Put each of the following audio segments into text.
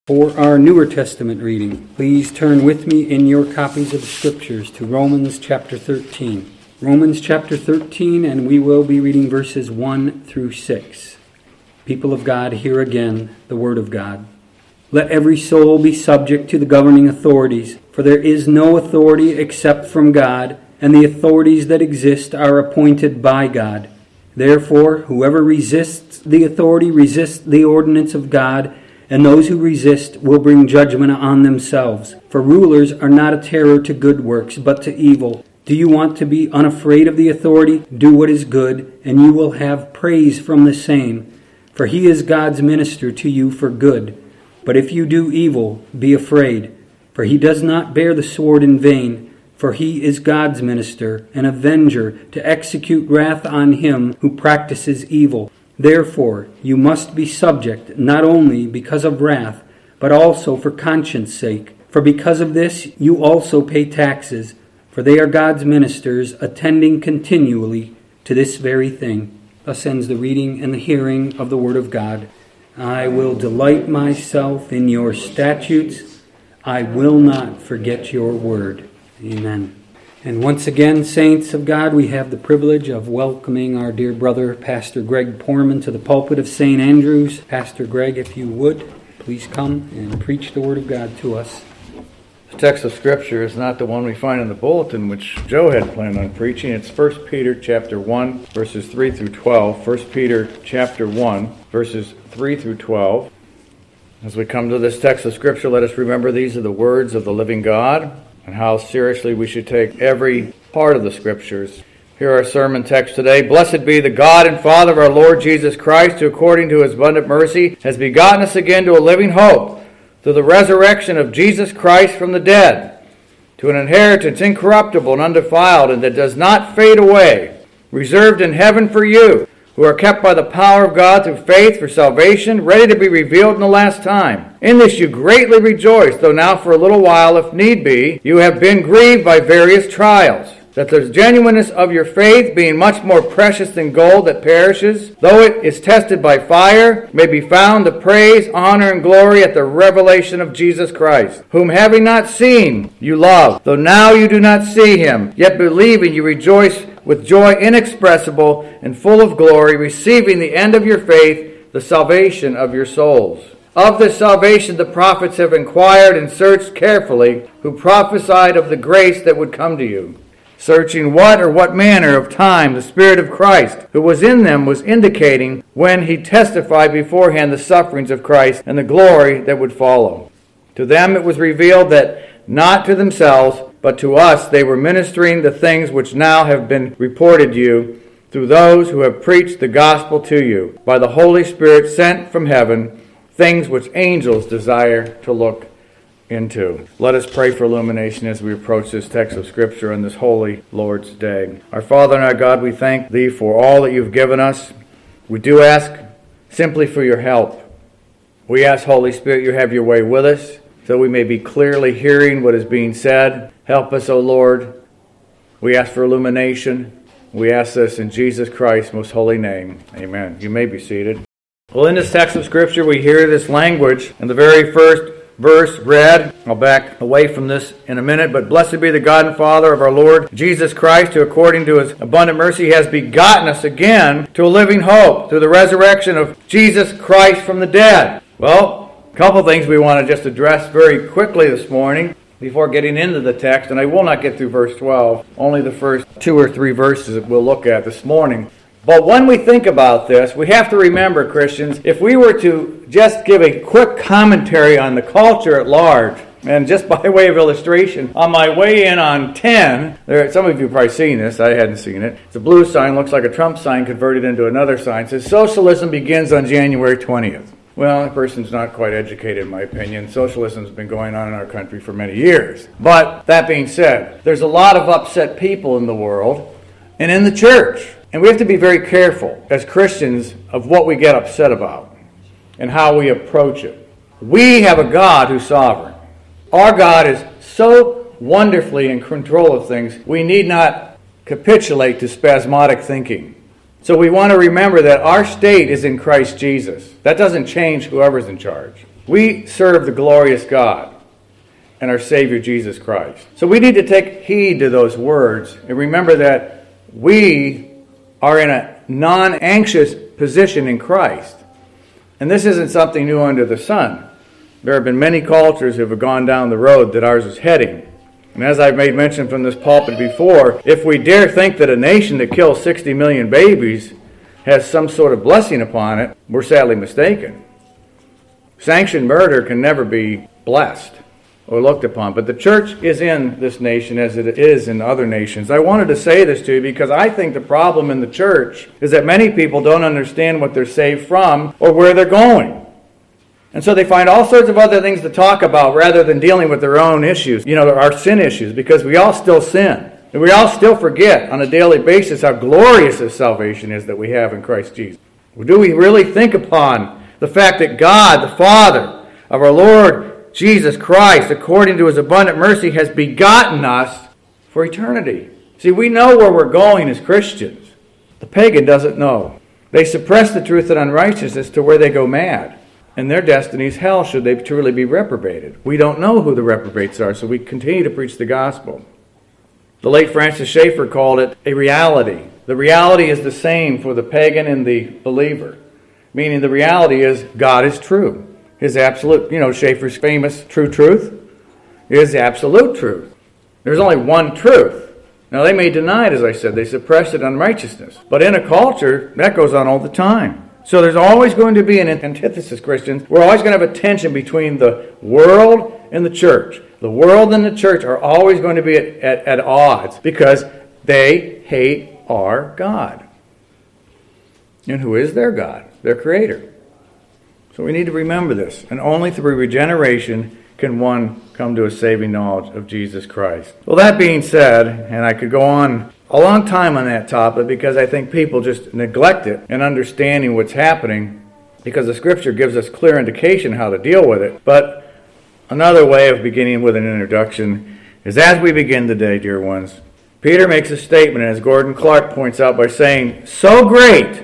For our Newer Testament reading, please turn with me in your copies of the Scriptures to Romans chapter 13. Romans chapter 13, and we will be reading verses 1 through 6. People of God, hear again the word of God. Let every soul be subject to the governing authorities, for there is no authority except from God, and the authorities that exist are appointed by God. Therefore, whoever resists the authority resists the ordinance of God, and those who resist will bring judgment on themselves. For rulers are not a terror to good works, but to evil. Do you want to be unafraid of the authority? Do what is good, and you will have praise from the same. For he is God's minister to you for good. But if you do evil, be afraid. For he does not bear the sword in vain. For he is God's minister, an avenger, to execute wrath on him who practices evil. Therefore, you must be subject, not only because of wrath, but also for conscience sake. For because of this, you also pay taxes, for they are God's ministers, attending continually to this very thing. Thus ends the reading and the hearing of the Word of God. I will delight myself in your statutes. I will not forget your word. Amen. And once again, saints of God, we have the privilege of welcoming our dear brother, Pastor Greg Poorman, to the pulpit of St. Andrews. Pastor Greg, if you would, please come and preach the Word of God to us. The text of Scripture is not the one we find in the bulletin, which Joe had planned on preaching. It's 1 Peter chapter 1, verses 3 through 12. 1 Peter chapter 1, verses 3 through 12. As we come to this text of Scripture, let us remember these are the words of the living God, and how seriously we should take every part of the Scriptures. Here our sermon text today. Blessed be the God and Father of our Lord Jesus Christ, who according to his abundant mercy has begotten us again to a living hope, through the resurrection of Jesus Christ from the dead, to an inheritance incorruptible and undefiled, and that does not fade away, reserved in heaven for you, who are kept by the power of God through faith for salvation, ready to be revealed in the last time. In this you greatly rejoice, though now for a little while, if need be, you have been grieved by various trials, that the genuineness of your faith, being much more precious than gold that perishes, though it is tested by fire, may be found to praise, honor, and glory at the revelation of Jesus Christ, whom having not seen, you love, though now you do not see him, yet believing you rejoice with joy inexpressible and full of glory, receiving the end of your faith, the salvation of your souls. Of this salvation the prophets have inquired and searched carefully, who prophesied of the grace that would come to you, searching what manner of time the Spirit of Christ, who was in them, was indicating when he testified beforehand the sufferings of Christ and the glory that would follow. To them it was revealed that not to themselves, but to us they were ministering the things which now have been reported you, through those who have preached the gospel to you, by the Holy Spirit sent from heaven, things which angels desire to look into. Let us pray for illumination as we approach this text of Scripture on this holy Lord's Day. Our Father and our God, we thank Thee for all that You've given us. We do ask simply for Your help. We ask, Holy Spirit, You have Your way with us, so we may be clearly hearing what is being said. Help us, O Lord. We ask for illumination. We ask this in Jesus Christ's most holy name. Amen. You may be seated. Well, in this text of Scripture, we hear this language in the very first verse read. I'll back away from this in a minute, but blessed be the God and Father of our Lord Jesus Christ, who according to his abundant mercy has begotten us again to a living hope through the resurrection of Jesus Christ from the dead. Well, a couple things we want to just address very quickly this morning before getting into the text, and I will not get through verse 12, only the first 2 or 3 verses that we'll look at this morning. But when we think about this, we have to remember, Christians, if we were to just give a quick commentary on the culture at large, and just by way of illustration, on my way in on 10, some of you have probably seen this, I hadn't seen it. It's a blue sign, looks like a Trump sign converted into another sign. It says, socialism begins on January 20th. Well, the person's not quite educated, in my opinion. Socialism's been going on in our country for many years. But that being said, there's a lot of upset people in the world and in the church. And we have to be very careful as Christians of what we get upset about and how we approach it. We have a God who's sovereign. Our God is so wonderfully in control of things, we need not capitulate to spasmodic thinking. So we want to remember that our state is in Christ Jesus. That doesn't change whoever's in charge. We serve the glorious God and our Savior Jesus Christ. So we need to take heed to those words and remember that we are in a non-anxious position in Christ. And this isn't something new under the sun. There have been many cultures who have gone down the road that ours is heading. And as I've made mention from this pulpit before, if we dare think that a nation that kills 60 million babies has some sort of blessing upon it, we're sadly mistaken. Sanctioned murder can never be blessed or looked upon. But the church is in this nation as it is in other nations. I wanted to say this to you because I think the problem in the church is that many people don't understand what they're saved from or where they're going. And so they find all sorts of other things to talk about rather than dealing with their own issues, our sin issues, because we all still sin. And we all still forget on a daily basis how glorious this salvation is that we have in Christ Jesus. Do we really think upon the fact that God, the Father of our Lord Jesus Christ, according to his abundant mercy, has begotten us for eternity? See, we know where we're going as Christians. The pagan doesn't know. They suppress the truth and unrighteousness to where they go mad. And their destiny is hell should they truly be reprobated. We don't know who the reprobates are, so we continue to preach the gospel. The late Francis Schaeffer called it a reality. The reality is the same for the pagan and the believer. Meaning the reality is God is true. His absolute, Schaeffer's famous true truth is absolute truth. There's only one truth. Now they may deny it, as I said. They suppress it unrighteousness. But in a culture, that goes on all the time. So there's always going to be an antithesis, Christians. We're always going to have a tension between the world and the church. The world and the church are always going to be at odds because they hate our God. And who is their God? Their Creator. So we need to remember this. And only through regeneration can one come to a saving knowledge of Jesus Christ. Well, that being said, and I could go on a long time on that topic because I think people just neglect it in understanding what's happening because the Scripture gives us clear indication how to deal with it. But another way of beginning with an introduction is as we begin today, dear ones, Peter makes a statement, as Gordon Clark points out, by saying, so great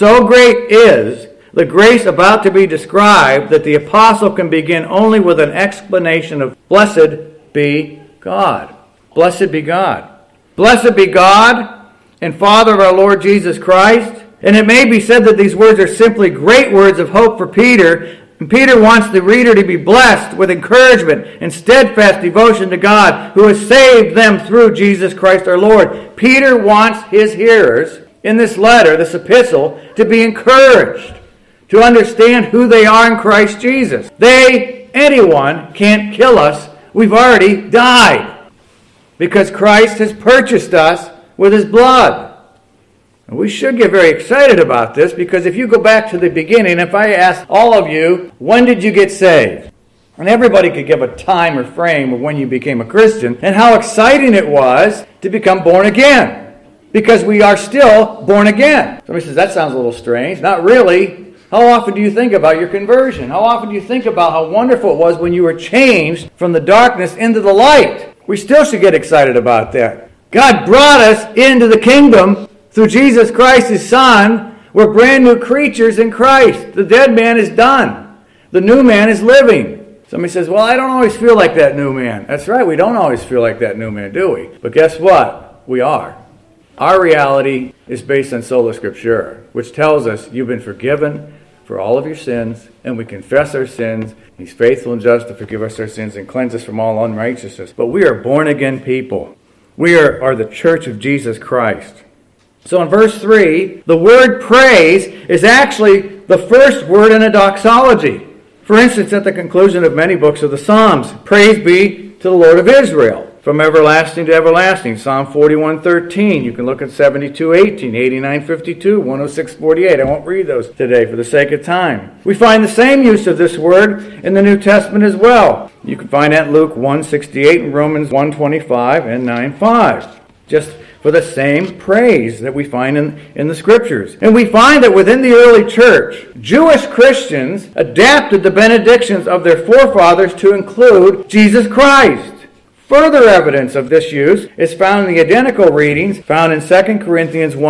is the grace about to be described that the apostle can begin only with an explanation of blessed be God. Blessed be God. Blessed be God and Father of our Lord Jesus Christ. And it may be said that these words are simply great words of hope for Peter. And Peter wants the reader to be blessed with encouragement and steadfast devotion to God who has saved them through Jesus Christ our Lord. Peter wants his hearers in this letter, this epistle, to be encouraged, to understand who they are in Christ Jesus. Anyone can't kill us. We've already died because Christ has purchased us with his blood. And we should get very excited about this because if you go back to the beginning, if I ask all of you, when did you get saved? And everybody could give a time or frame of when you became a Christian and how exciting it was to become born again. Because we are still born again. Somebody says, that sounds a little strange. Not really. How often do you think about your conversion? How often do you think about how wonderful it was when you were changed from the darkness into the light? We still should get excited about that. God brought us into the kingdom through Jesus Christ, his Son. We're brand new creatures in Christ. The dead man is done. The new man is living. Somebody says, well, I don't always feel like that new man. That's right, we don't always feel like that new man, do we? But guess what? We are. Our reality is based on sola scriptura, which tells us you've been forgiven for all of your sins, and we confess our sins. He's faithful and just to forgive us our sins and cleanse us from all unrighteousness. But we are born-again people. We are the church of Jesus Christ. So in verse 3, the word praise is actually the first word in a doxology. For instance, at the conclusion of many books of the Psalms, praise be to the Lord of Israel. From everlasting to everlasting, Psalm 41:13. You can look at 72:18, 89:52, 106:48. I won't read those today for the sake of time. We find the same use of this word in the New Testament as well. You can find that in Luke 1:68 and Romans 1:25 and 9:5. Just for the same praise that we find in the Scriptures. And we find that within the early church, Jewish Christians adapted the benedictions of their forefathers to include Jesus Christ. Further evidence of this use is found in the identical readings found in 2 Corinthians 1,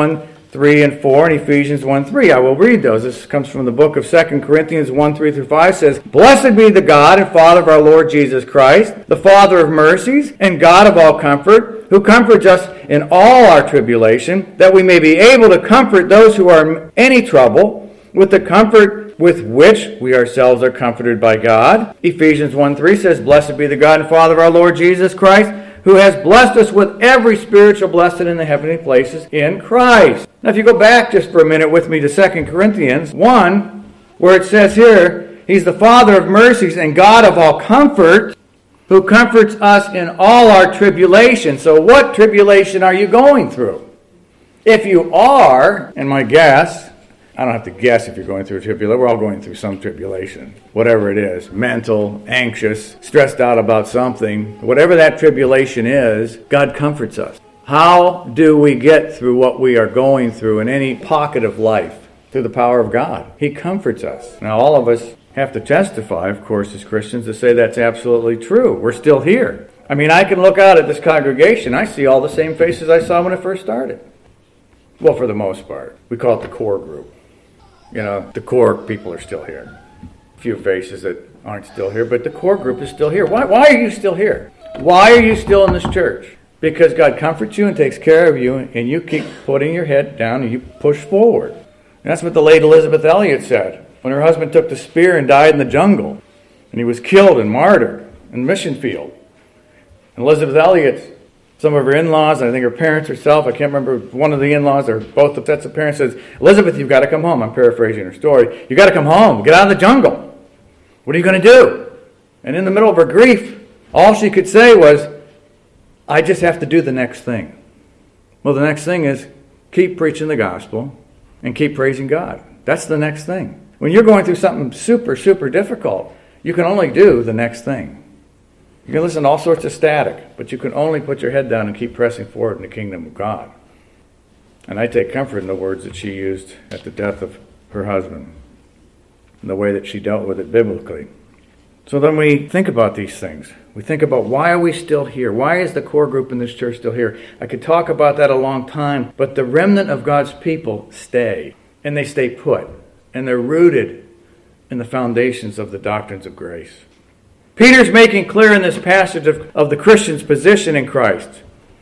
3 and 4 and Ephesians 1, 3. I will read those. This comes from the book of 2 Corinthians 1, 3 through 5. It says, Blessed be the God and Father of our Lord Jesus Christ, the Father of mercies and God of all comfort, who comforts us in all our tribulation, that we may be able to comfort those who are in any trouble with the comfort with which we ourselves are comforted by God. Ephesians 1, 3 says, Blessed be the God and Father of our Lord Jesus Christ, who has blessed us with every spiritual blessing in the heavenly places in Christ. Now, if you go back just for a minute with me to 2 Corinthians 1, where it says here, He's the Father of mercies and God of all comfort, who comforts us in all our tribulation. So what tribulation are you going through? If you are, and my guess, I don't have to guess if you're going through a tribulation. We're all going through some tribulation, whatever it is, mental, anxious, stressed out about something. Whatever that tribulation is, God comforts us. How do we get through what we are going through in any pocket of life? Through the power of God. He comforts us. Now, all of us have to testify, of course, as Christians, to say that's absolutely true. We're still here. I mean, I can look out at this congregation. I see all the same faces I saw when I first started. Well, for the most part. We call it the core group. You know, the core people are still here. A few faces that aren't still here, but the core group is still here. Why are you still here? Why are you still in this church? Because God comforts you and takes care of you, and you keep putting your head down and you push forward. And that's what the late Elisabeth Elliot said when her husband took the spear and died in the jungle, and he was killed and martyred in the mission field. And Elisabeth Elliot, some of her in-laws, and I think her parents herself, I can't remember, one of the in-laws or both the sets of parents says, Elizabeth, you've got to come home. I'm paraphrasing her story. You've got to come home. Get out of the jungle. What are you going to do? And in the middle of her grief, all she could say was, I just have to do the next thing. Well, the next thing is keep preaching the gospel and keep praising God. That's the next thing. When you're going through something super, super difficult, you can only do the next thing. You can listen to all sorts of static, but you can only put your head down and keep pressing forward in the kingdom of God. And I take comfort in the words that she used at the death of her husband, and the way that she dealt with it biblically. So then we think about these things. We think about, why are we still here? Why is the core group in this church still here? I could talk about that a long time, but the remnant of God's people stay, and they stay put, and they're rooted in the foundations of the doctrines of grace. Peter's making clear in this passage of the Christian's position in Christ.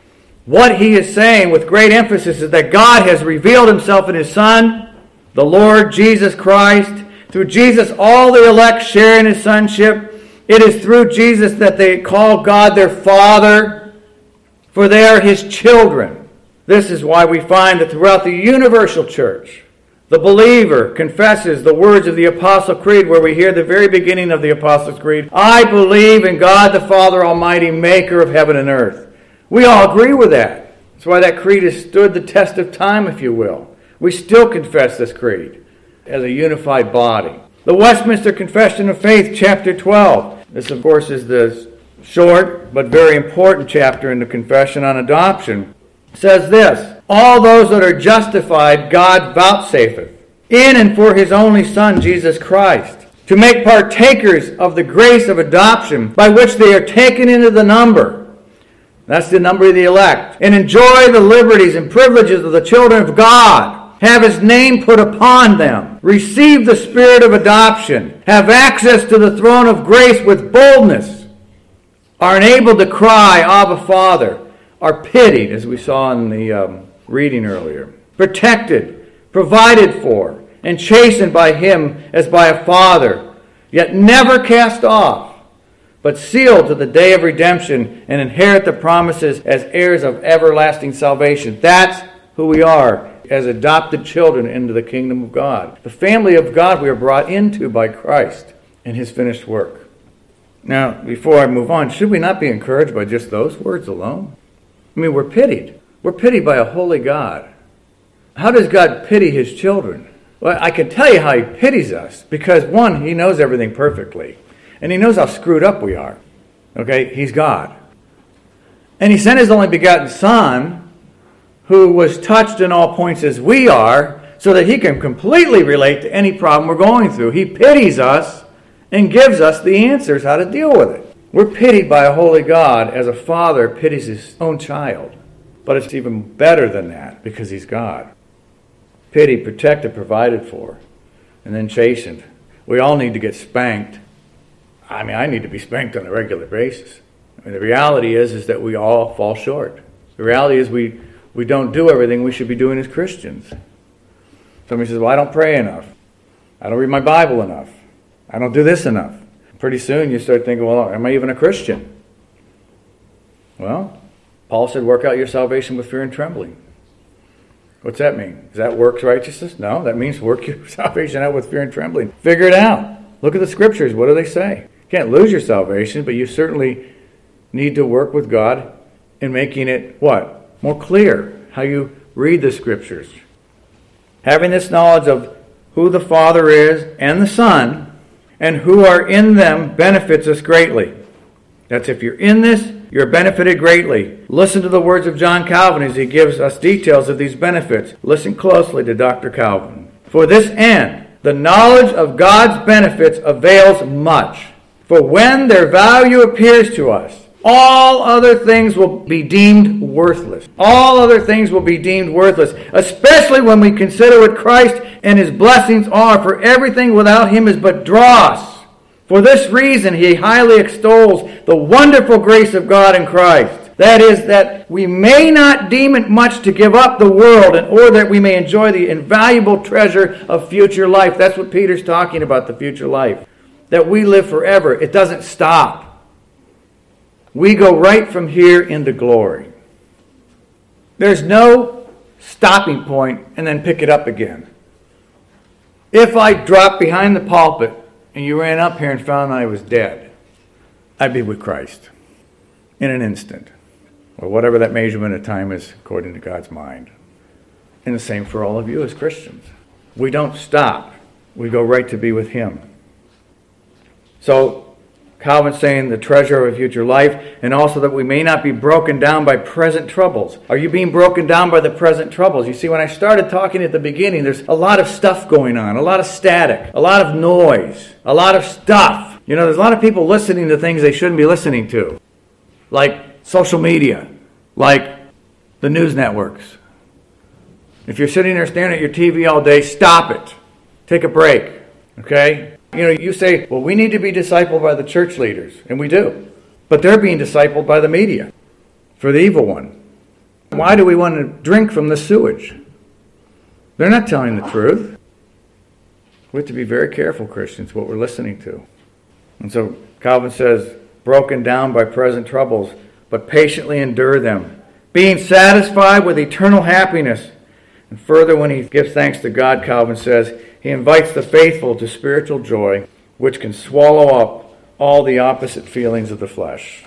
What he is saying with great emphasis is that God has revealed himself in his Son, the Lord Jesus Christ. Through Jesus, all the elect share in his sonship. It is through Jesus that they call God their Father, for they are his children. This is why we find that throughout the universal church, the believer confesses the words of the Apostle Creed, where we hear the very beginning of the Apostles' Creed, I believe in God the Father Almighty, maker of heaven and earth. We all agree with that. That's why that creed has stood the test of time, if you will. We still confess this creed as a unified body. The Westminster Confession of Faith, chapter 12. This, of course, is the short but very important chapter in the Confession on Adoption. It says this, all those that are justified God vouchsafeth, in and for his only Son, Jesus Christ, to make partakers of the grace of adoption, by which they are taken into the number. That's the number of the elect. And enjoy the liberties and privileges of the children of God. Have his name put upon them. Receive the spirit of adoption. Have access to the throne of grace with boldness. Are enabled to cry, Abba, Father. Are pitied, as we saw in the reading earlier. Protected, provided for, and chastened by him as by a father. Yet never cast off, but sealed to the day of redemption and inherit the promises as heirs of everlasting salvation. That's who we are as adopted children into the kingdom of God. The family of God we are brought into by Christ and his finished work. Now, before I move on, should we not be encouraged by just those words alone? I mean, we're pitied. We're pitied by a holy God. How does God pity his children? Well, I can tell you how he pities us, because one, he knows everything perfectly. And he knows how screwed up we are. Okay? He's God. And he sent his only begotten Son, who was touched in all points as we are, so that he can completely relate to any problem we're going through. He pities us and gives us the answers how to deal with it. We're pitied by a holy God as a father pities his own child. But it's even better than that, because he's God. pitied, protected, provided for, and then chastened. We all need to get spanked. I mean, I need to be spanked on a regular basis. I mean, the reality is that we all fall short. The reality is we don't do everything we should be doing as Christians. Somebody says, well, I don't pray enough. I don't read my Bible enough. I don't do this enough. Pretty soon you start thinking, well, am I even a Christian? Well, Paul said, work out your salvation with fear and trembling. What's that mean? Does that works righteousness? No, that means work your salvation out with fear and trembling. Figure it out. Look at the scriptures. What do they say? You can't lose your salvation, but you certainly need to work with God in making it, what? More clear how you read the scriptures. Having this knowledge of who the Father is and the Son, and who are in them benefits us greatly. That's if you're in this, you're benefited greatly. Listen to the words of John Calvin as he gives us details of these benefits. Listen closely to Dr. Calvin. For this end, the knowledge of God's benefits avails much. For when their value appears to us, all other things will be deemed worthless. All other things will be deemed worthless, especially when we consider what Christ and his blessings are, for everything without him is but dross. For this reason he highly extols the wonderful grace of God in Christ. That is, that we may not deem it much to give up the world in order that we may enjoy the invaluable treasure of future life. That's what Peter's talking about, the future life. That we live forever. It doesn't stop. We go right from here into glory. There's no stopping point and then pick it up again. If I dropped behind the pulpit and you ran up here and found I was dead, I'd be with Christ in an instant, or whatever that measurement of time is according to God's mind. And the same for all of you as Christians. We don't stop. We go right to be with him. So Calvin's saying the treasure of a future life, and also that we may not be broken down by present troubles. Are you being broken down by the present troubles? You see, when I started talking at the beginning, there's a lot of stuff going on, a lot of static, a lot of noise, a lot of stuff. You know, there's a lot of people listening to things they shouldn't be listening to, like social media, like the news networks. If you're sitting there staring at your TV all day, stop it. Take a break, okay? You know, you say, well, we need to be discipled by the church leaders, and we do. But they're being discipled by the media for the evil one. Why do we want to drink from the sewage? They're not telling the truth. We have to be very careful, Christians, what we're listening to. And so Calvin says, broken down by present troubles, but patiently endure them, being satisfied with eternal happiness. And further, when he gives thanks to God, Calvin says, he invites the faithful to spiritual joy, which can swallow up all the opposite feelings of the flesh.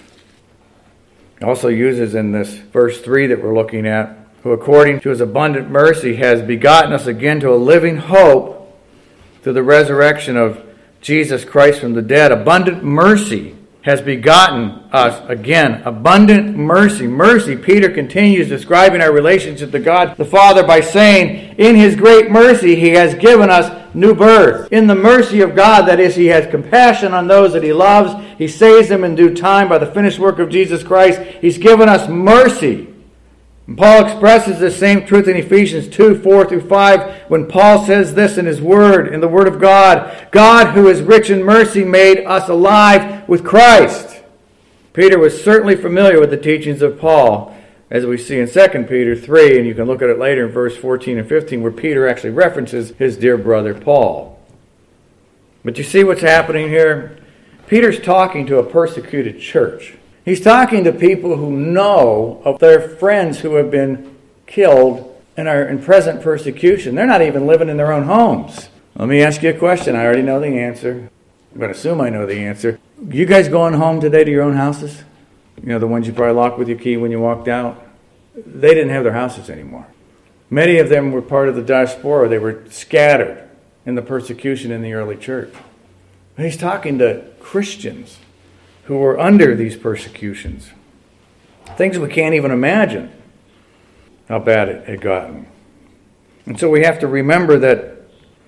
He also uses in this verse 3 that we're looking at, who according to his abundant mercy has begotten us again to a living hope through the resurrection of Jesus Christ from the dead. Abundant mercy has begotten us again. Abundant mercy. Mercy, Peter continues describing our relationship to God the Father by saying, in his great mercy he has given us new birth. In the mercy of God, that is, he has compassion on those that he loves. He saves them in due time by the finished work of Jesus Christ. He's given us mercy. And Paul expresses this same truth in Ephesians 2, 4 through 5, when Paul says this in his word, in the word of God, God who is rich in mercy made us alive with Christ. Peter was certainly familiar with the teachings of Paul, as we see in 2 Peter 3, and you can look at it later in verse 14 and 15, where Peter actually references his dear brother Paul. But you see what's happening here? Peter's talking to a persecuted church. He's talking to people who know of their friends who have been killed and are in present persecution. They're not even living in their own homes. Let me ask you a question. I already know the answer. I'm going to assume I know the answer. You guys going home today to your own houses? You know, the ones you probably locked with your key when you walked out? They didn't have their houses anymore. Many of them were part of the diaspora. They were scattered in the persecution in the early church. And he's talking to Christians who were under these persecutions. Things we can't even imagine how bad it had gotten. And so we have to remember that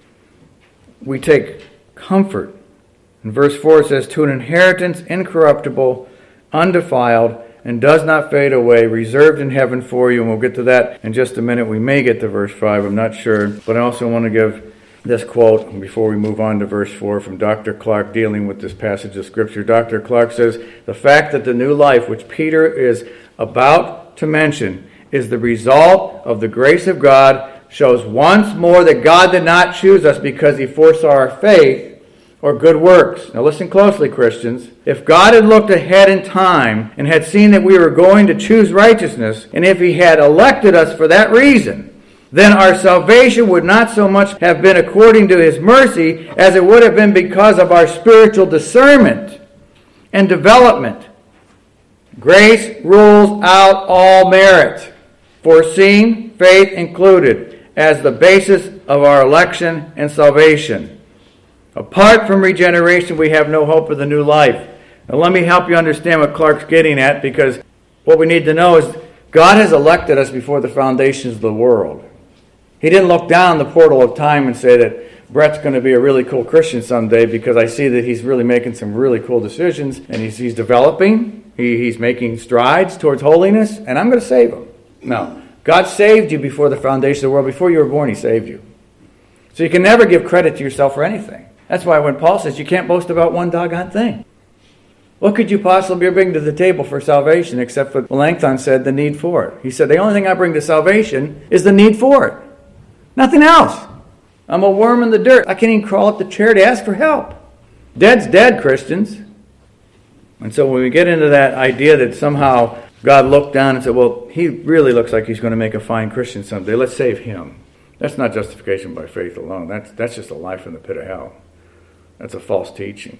we take comfort. In verse 4 it says, to an inheritance incorruptible, undefiled, and does not fade away, reserved in heaven for you. And we'll get to that in just a minute. We may get to verse 5, I'm not sure. But I also want to give this quote before we move on to verse 4 from Dr. Clark dealing with this passage of Scripture. Dr. Clark says, the fact that the new life which Peter is about to mention is the result of the grace of God shows once more that God did not choose us because he foresaw our faith or good works. Now listen closely, Christians. If God had looked ahead in time and had seen that we were going to choose righteousness, and if he had elected us for that reason, then our salvation would not so much have been according to his mercy as it would have been because of our spiritual discernment and development. Grace rules out all merit, foreseen, faith included, as the basis of our election and salvation. Apart from regeneration, we have no hope of the new life. Now let me help you understand what Clark's getting at, because what we need to know is God has elected us before the foundations of the world. He didn't look down the portal of time and say that Brett's going to be a really cool Christian someday because I see that he's really making some really cool decisions and he's developing, he's making strides towards holiness, and I'm going to save him. No. God saved you before the foundation of the world. Before you were born, he saved you. So you can never give credit to yourself for anything. That's why when Paul says you can't boast about one doggone thing. What could you possibly bring to the table for salvation except what Melanchthon said, the need for it? He said, the only thing I bring to salvation is the need for it. Nothing else. I'm a worm in the dirt. I can't even crawl up the chair to ask for help. Dead's dead, Christians. And so when we get into that idea that somehow God looked down and said, well, he really looks like he's going to make a fine Christian someday. Let's save him. That's not justification by faith alone. That's just a life in the pit of hell. That's a false teaching.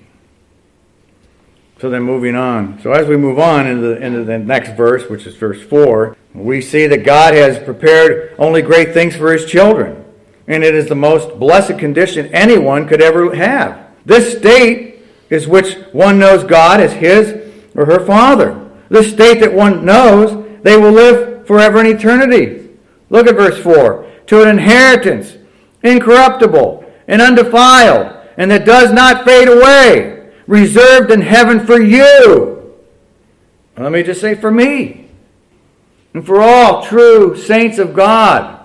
So then moving on. So as we move on into the next verse, which is verse 4, we see that God has prepared only great things for his children. And it is the most blessed condition anyone could ever have. This state is which one knows God as his or her Father. This state that one knows they will live forever in eternity. Look at verse 4. To an inheritance, incorruptible and undefiled, and that does not fade away, reserved in heaven for you. And let me just say for me, and for all true saints of God,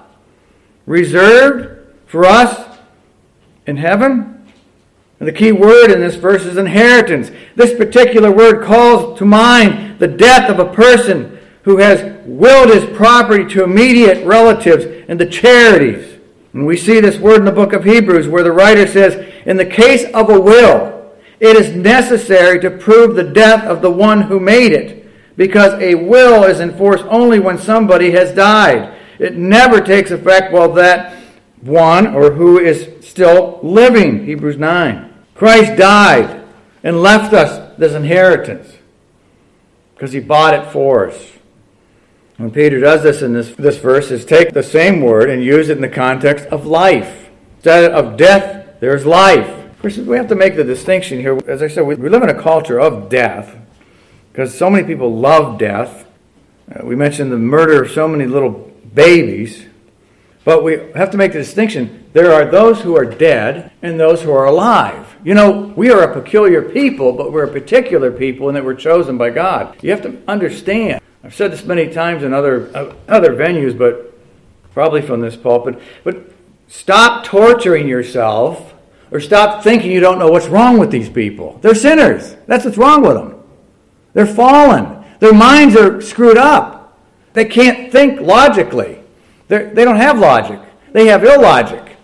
reserved for us in heaven. And the key word in this verse is inheritance. This particular word calls to mind the death of a person who has willed his property to immediate relatives and to charities. And we see this word in the book of Hebrews where the writer says, in the case of a will, it is necessary to prove the death of the one who made it, because a will is enforced only when somebody has died. It never takes effect while that one or who is still living. Hebrews 9. Christ died and left us this inheritance because he bought it for us. When Peter does this in this verse is take the same word and use it in the context of life. Instead of death, there's life. Christians, we have to make the distinction here. As I said, we live in a culture of death because so many people love death. We mentioned the murder of so many little babies. But we have to make the distinction. There are those who are dead and those who are alive. You know, we are a peculiar people, but we're a particular people and that we're chosen by God. You have to understand. I've said this many times in other venues, but probably from this pulpit. But stop torturing yourself or stop thinking you don't know what's wrong with these people. They're sinners. That's what's wrong with them. They're fallen. Their minds are screwed up. They can't think logically. They don't have logic. They have illogic.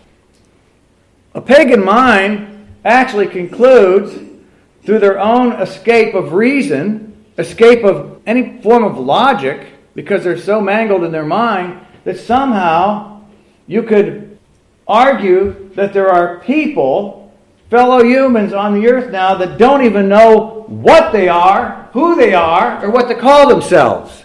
A pagan mind actually concludes through their own escape of reason, escape of any form of logic, because they're so mangled in their mind, that somehow you could argue that there are people, fellow humans on the earth now, that don't even know what they are, who they are, or what to call themselves.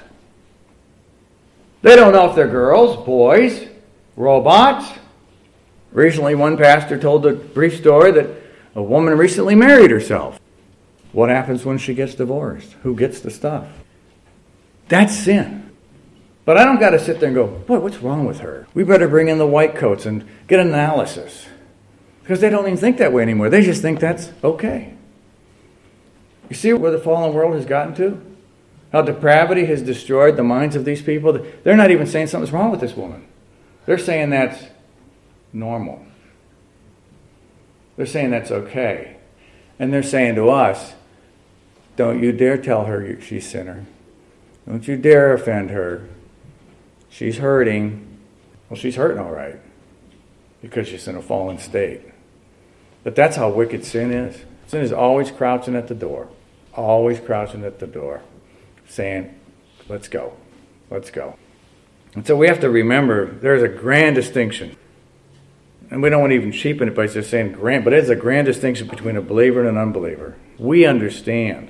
They don't know if they're girls, boys, robots. Recently, one pastor told a brief story that a woman recently married herself. What happens when she gets divorced? Who gets the stuff? That's sin. But I don't got to sit there and go, boy, what's wrong with her? We better bring in the white coats and get an analysis. Because they don't even think that way anymore. They just think that's okay. You see where the fallen world has gotten to? How depravity has destroyed the minds of these people. They're not even saying something's wrong with this woman. They're saying that's normal. They're saying that's okay. And they're saying to us, don't you dare tell her she's a sinner. Don't you dare offend her. She's hurting. Well, she's hurting all right because she's in a fallen state. But that's how wicked sin is. Sin is always crouching at the door. Always crouching at the door. Saying, let's go. Let's go. And so we have to remember there's a grand distinction. And we don't want to even cheapen it by just saying grand, but it's a grand distinction between a believer and an unbeliever. We understand.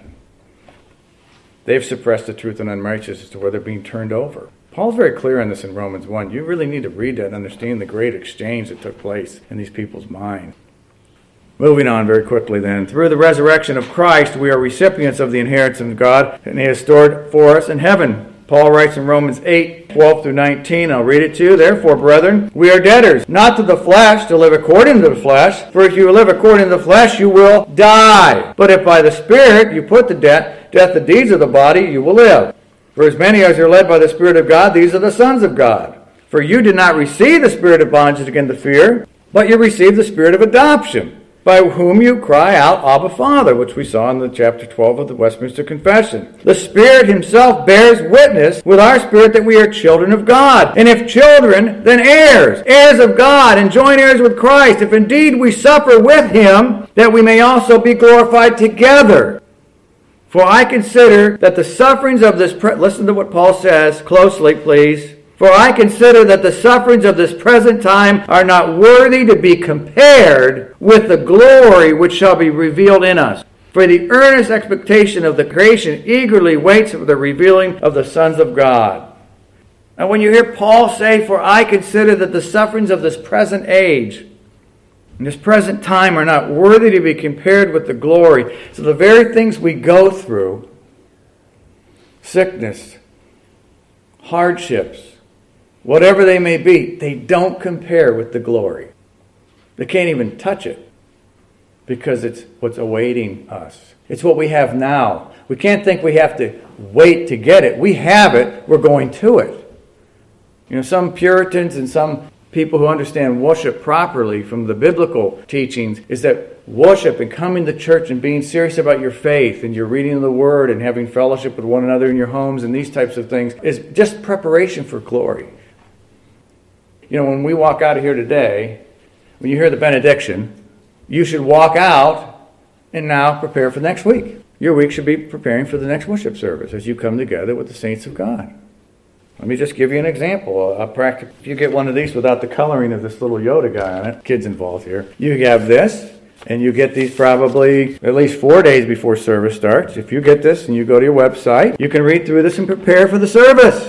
They've suppressed the truth and unrighteousness to where they're being turned over. Paul's very clear on this in Romans 1. You really need to read that and understand the great exchange that took place in these people's minds. Moving on very quickly then. Through the resurrection of Christ, we are recipients of the inheritance of God, and He has stored for us in heaven. Paul writes in Romans 8:12-19, I'll read it to you. Therefore, brethren, we are debtors, not to the flesh, to live according to the flesh. For if you live according to the flesh, you will die. But if by the Spirit you put to death the deeds of the body, you will live. For as many as are led by the Spirit of God, these are the sons of God. For you did not receive the spirit of bondage again to fear, but you received the spirit of adoption, by whom you cry out, Abba, Father, which we saw in the chapter 12 of the Westminster Confession. The Spirit Himself bears witness with our spirit that we are children of God. And if children, then heirs, heirs of God, and joint heirs with Christ, if indeed we suffer with Him, that we may also be glorified together. For I consider that the sufferings of this... Listen to what Paul says closely, please. For I consider that the sufferings of this present time are not worthy to be compared with the glory which shall be revealed in us. For the earnest expectation of the creation eagerly waits for the revealing of the sons of God. And when you hear Paul say, for I consider that the sufferings of this present age, and this present time are not worthy to be compared with the glory. So the very things we go through, sickness, hardships, whatever they may be, they don't compare with the glory. They can't even touch it because it's what's awaiting us. It's what we have now. We can't think we have to wait to get it. We have it. We're going to it. You know, some Puritans and some people who understand worship properly from the biblical teachings is that worship and coming to church and being serious about your faith and your reading of the Word and having fellowship with one another in your homes and these types of things is just preparation for glory. You know, when we walk out of here today, when you hear the benediction, you should walk out and now prepare for next week. Your week should be preparing for the next worship service as you come together with the saints of God. Let me just give you an example. If you get one of these without the coloring of this little Yoda guy on it, kids involved here, you have this, and you get these probably at least 4 days before service starts. If you get this and you go to your website, you can read through this and prepare for the service.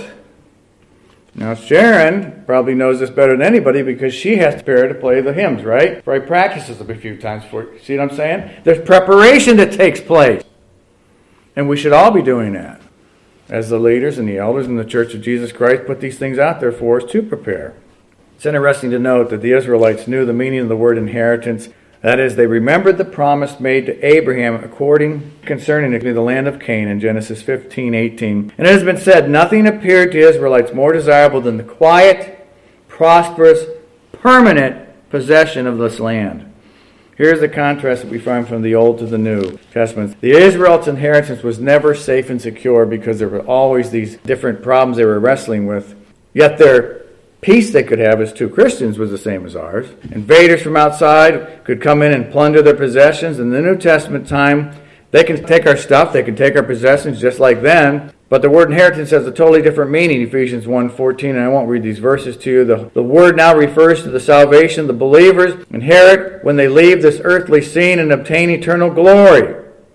Now, Sharon probably knows this better than anybody because she has to prepare to play the hymns, right? Probably practices them a few times for it. See what I'm saying? There's preparation that takes place. And we should all be doing that. As the leaders and the elders in the Church of Jesus Christ put these things out there for us to prepare. It's interesting to note that the Israelites knew the meaning of the word inheritance. That is, they remembered the promise made to Abraham concerning the land of Canaan in Genesis 15:18. And it has been said, nothing appeared to Israelites more desirable than the quiet, prosperous, permanent possession of this land. Here's the contrast that we find from the Old to the New Testament. The Israelites' inheritance was never safe and secure because there were always these different problems they were wrestling with. Yet their peace they could have as two Christians was the same as ours. Invaders from outside could come in and plunder their possessions. In the New Testament time, they can take our stuff, they can take our possessions just like then. But the word inheritance has a totally different meaning, Ephesians 1:14, and I won't read these verses to you. The word now refers to the salvation the believers inherit when they leave this earthly scene and obtain eternal glory.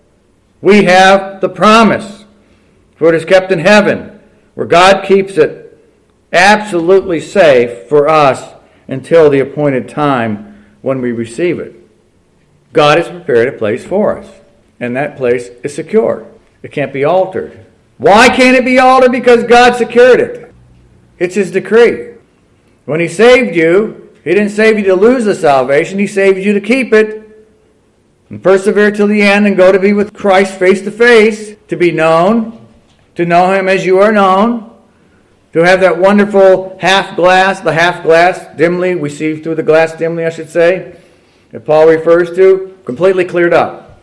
We have the promise, for it is kept in heaven, where God keeps it absolutely safe for us until the appointed time when we receive it. God has prepared a place for us, and that place is secure. It can't be altered. Why can't it be altered? Because God secured it. It's His decree. When He saved you, He didn't save you to lose the salvation. He saved you to keep it and persevere till the end and go to be with Christ face to face, to be known to know him as you are known, to have that wonderful half glass dimly, we see through the glass dimly, I should say, that Paul refers to, completely cleared up.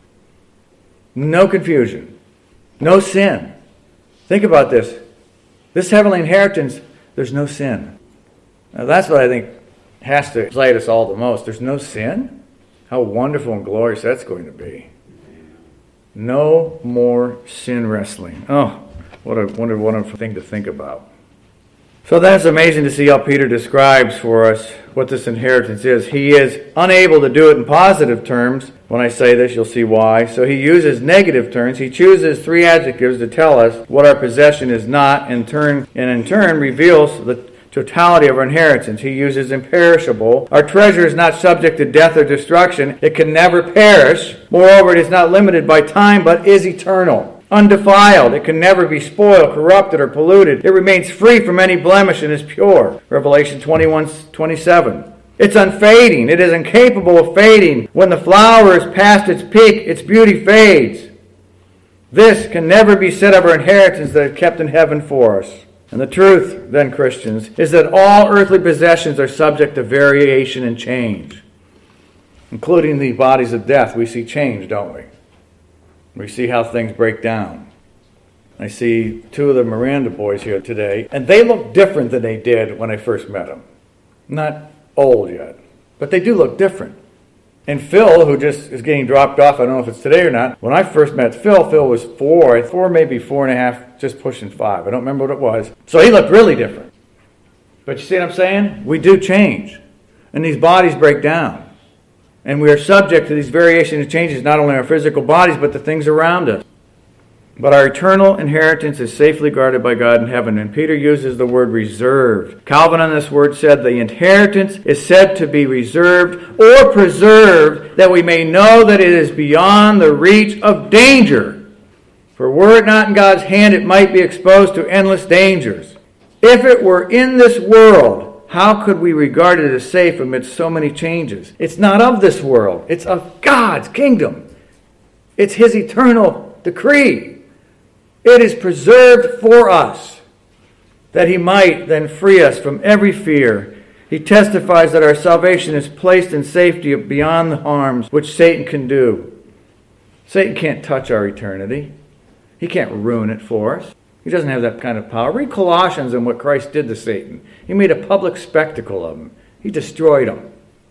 No confusion. No sin. Think about this. This heavenly inheritance, there's no sin. Now that's what I think has to excite us all the most. There's no sin? How wonderful and glorious that's going to be. No more sin wrestling. Oh, what a wonderful thing to think about. So that's amazing to see how Peter describes for us what this inheritance is. He is unable to do it in positive terms. When I say this, you'll see why. So he uses negative terms. He chooses three adjectives to tell us what our possession is not, and in turn reveals the totality of our inheritance. He uses imperishable. Our treasure is not subject to death or destruction. It can never perish. Moreover, it is not limited by time, but is eternal. Undefiled. It can never be spoiled, corrupted, or polluted. It remains free from any blemish and is pure. Revelation 21:27. It's unfading. It is incapable of fading. When the flower is past its peak, its beauty fades. This can never be said of our inheritance that is kept in heaven for us. And the truth, then, Christians, is that all earthly possessions are subject to variation and change. Including the bodies of death, we see change, don't we? We see how things break down. I see two of the Miranda boys here today, and they look different than they did when I first met them. Not old yet, but they do look different. And Phil, who just is getting dropped off, I don't know if it's today or not, when I first met Phil was 4, maybe 4.5, just pushing 5. I don't remember what it was. So he looked really different. But you see what I'm saying? We do change. And these bodies break down. And we are subject to these variations and changes, not only in our physical bodies, but the things around us. But our eternal inheritance is safely guarded by God in heaven. And Peter uses the word reserved. Calvin on this word said the inheritance is said to be reserved or preserved, that we may know that it is beyond the reach of danger. For were it not in God's hand, it might be exposed to endless dangers. If it were in this world, how could we regard it as safe amidst so many changes? It's not of this world. It's of God's kingdom. It's His eternal decree. It is preserved for us, that He might then free us from every fear. He testifies that our salvation is placed in safety beyond the harms which Satan can do. Satan can't touch our eternity. He can't ruin it for us. He doesn't have that kind of power. Read Colossians and what Christ did to Satan. He made a public spectacle of him. He destroyed him.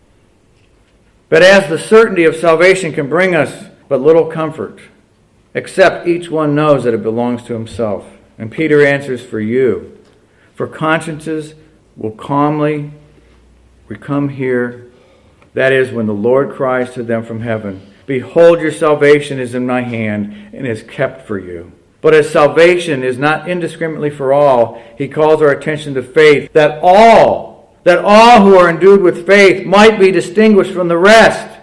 But as the certainty of salvation can bring us but little comfort, except each one knows that it belongs to himself. And Peter answers for you. For consciences will calmly come here. That is, when the Lord cries to them from heaven, behold, your salvation is in my hand and is kept for you. But as salvation is not indiscriminately for all, he calls our attention to faith, that all who are endued with faith might be distinguished from the rest,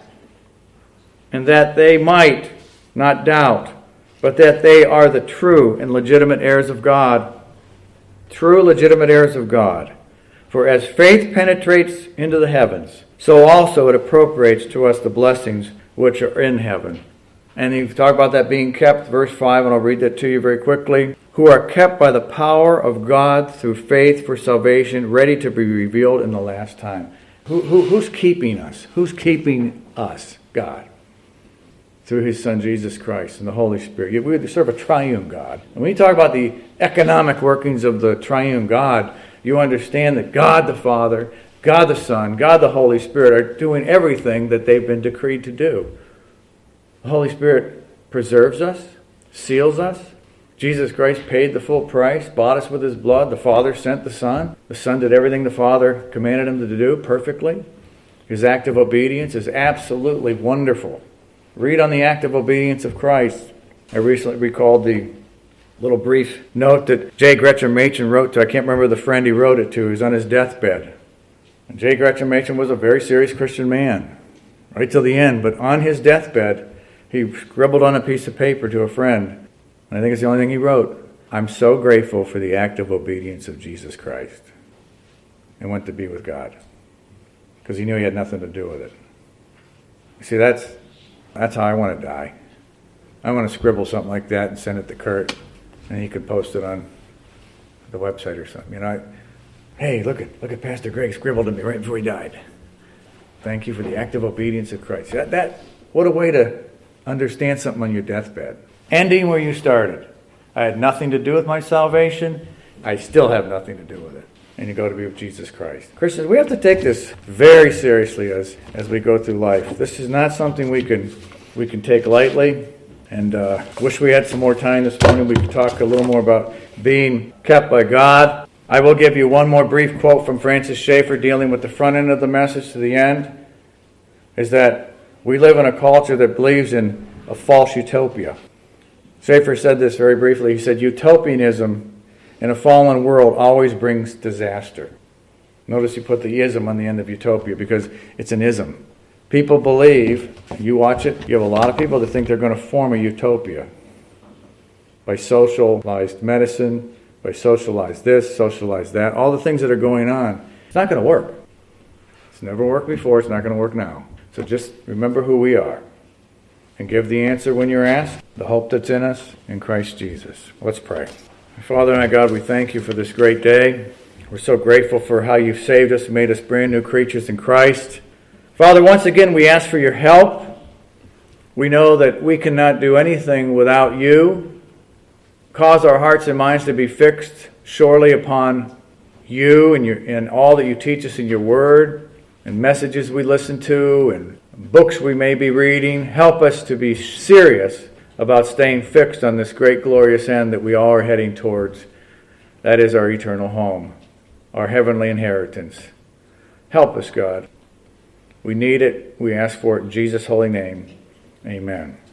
and that they might not doubt, but that they are the true and legitimate heirs of God. True legitimate heirs of God. For as faith penetrates into the heavens, so also it appropriates to us the blessings which are in heaven. And you talk about that being kept, verse 5, and I'll read that to you very quickly. Who are kept by the power of God through faith for salvation, ready to be revealed in the last time. Who's keeping us? Who's keeping us? God. Through His Son, Jesus Christ, and the Holy Spirit. We serve a triune God. And when you talk about the economic workings of the triune God, you understand that God the Father, God the Son, God the Holy Spirit are doing everything that they've been decreed to do. The Holy Spirit preserves us, seals us. Jesus Christ paid the full price, bought us with His blood. The Father sent the Son. The Son did everything the Father commanded Him to do perfectly. His act of obedience is absolutely wonderful. Read on the act of obedience of Christ. I recently recalled the little brief note that J. Gresham Machen wrote to, I can't remember the friend he wrote it to, he was on his deathbed. And J. Gresham Machen was a very serious Christian man, right till the end, but on his deathbed, he scribbled on a piece of paper to a friend, and I think it's the only thing he wrote, I'm so grateful for the act of obedience of Jesus Christ. And went to be with God. Because he knew he had nothing to do with it. You see, that's how I want to die. I want to scribble something like that and send it to Kurt. And he could post it on the website or something. Hey, look at Pastor Greg scribbled to me right before he died. Thank you for the active obedience of Christ. What a way to understand something on your deathbed. Ending where you started. I had nothing to do with my salvation. I still have nothing to do with it. And you go to be with Jesus Christ. Christians, we have to take this very seriously as we go through life. This is not something we can take lightly. And wish we had some more time this morning. We could talk a little more about being kept by God. I will give you one more brief quote from Francis Schaeffer dealing with the front end of the message to the end, is that we live in a culture that believes in a false utopia. Schaeffer said this very briefly. He said, utopianism in a fallen world always brings disaster. Notice he put the ism on the end of utopia because it's an ism. People believe, you watch it, you have a lot of people that think they're going to form a utopia by socialized medicine, by socialized this, socialized that, all the things that are going on. It's not going to work. It's never worked before, it's not going to work now. So just remember who we are and give the answer when you're asked, the hope that's in us in Christ Jesus. Let's pray. Father and our God, we thank you for this great day. We're so grateful for how you've saved us, made us brand new creatures in Christ. Father, once again, we ask for your help. We know that we cannot do anything without you. Cause our hearts and minds to be fixed surely upon you and all that you teach us in your word and messages we listen to and books we may be reading. Help us to be serious about staying fixed on this great glorious end that we all are heading towards. That is our eternal home, our heavenly inheritance. Help us, God. We need it. We ask for it in Jesus' holy name. Amen.